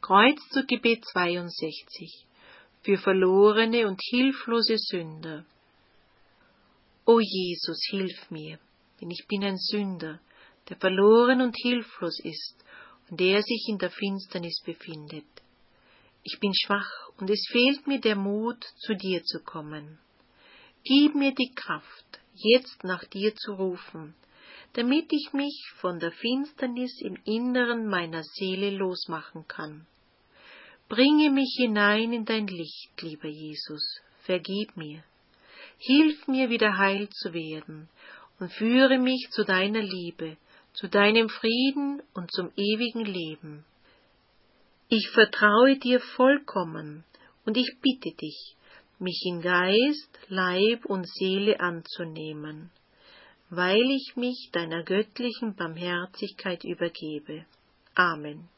Kreuzzuggebet 62 für verlorene und hilflose Sünder. O Jesus, hilf mir, denn ich bin ein Sünder, der verloren und hilflos ist und der sich in der Finsternis befindet. Ich bin schwach und es fehlt mir der Mut, zu dir zu kommen. Gib mir die Kraft, jetzt nach dir zu rufen, damit ich mich von der Finsternis im Inneren meiner Seele losmachen kann. Bringe mich hinein in dein Licht, lieber Jesus, vergib mir. Hilf mir, wieder heil zu werden und führe mich zu deiner Liebe, zu deinem Frieden und zum ewigen Leben. Ich vertraue dir vollkommen und ich bitte dich, mich in Geist, Leib und Seele anzunehmen, weil ich mich deiner göttlichen Barmherzigkeit übergebe. Amen.